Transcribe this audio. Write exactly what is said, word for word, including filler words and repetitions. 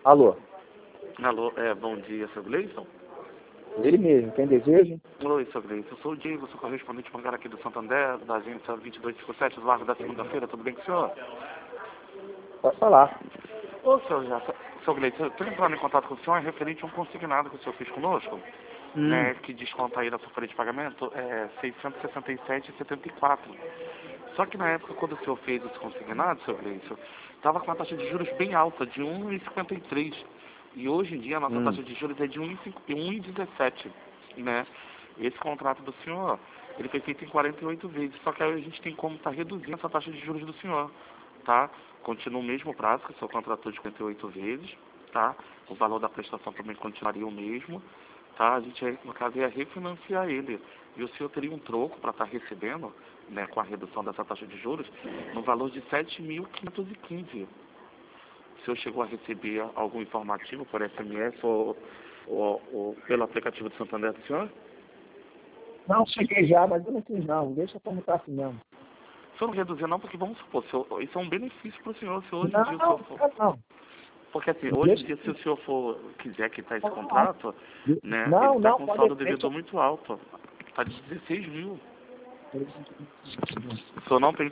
Alô? Alô, é, bom dia, seu Gleison? Ele mesmo, quem deseja? Oi, seu Gleison, eu sou o Diego, sou correspondente bancário aqui do Santander, da agência vinte e dois cinquenta e sete, do Largo da Segunda-feira, tudo bem com o senhor? Pode falar. Ô, seu, seu Gleison, eu estou entrando em contato com o senhor, é referente a um consignado que o senhor fez conosco, Hum. né, que desconta aí da sua folha de pagamento, é seiscentos e sessenta e sete reais e setenta e quatro centavos. Só que na época, quando o senhor fez esse consignado, seu Gleison, estava com uma taxa de juros bem alta, de um vírgula cinquenta e três. E hoje em dia a nossa Hum. taxa de juros é de um vírgula dezessete, né? Esse contrato do senhor, ele foi feito em quarenta e oito vezes, só que aí a gente tem como estar tá reduzindo essa taxa de juros do senhor, tá? Continua o mesmo prazo que o senhor contratou de quarenta e oito vezes, tá? O valor da prestação também continuaria o mesmo, tá? A gente, no caso, ia refinanciar ele. E o senhor teria um troco para estar tá recebendo, né, com a redução dessa taxa de juros, no valor de sete mil quinhentos e quinze. O senhor chegou a receber algum informativo por S M S ou, ou, ou pelo aplicativo do Santander do senhor? Não, cheguei já, mas eu não quis não. Deixa como está assim mesmo. O senhor não reduzir não, porque vamos supor, senhor, isso é um benefício para o senhor, se hoje em Não, dia o senhor for... não, não. Porque assim, hoje Deixa... em dia, se o senhor for, quiser quitar esse contrato, né, ele Não, está não, com um pode saldo deixar. devedor muito alto. Está de dezesseis mil. O senhor não tem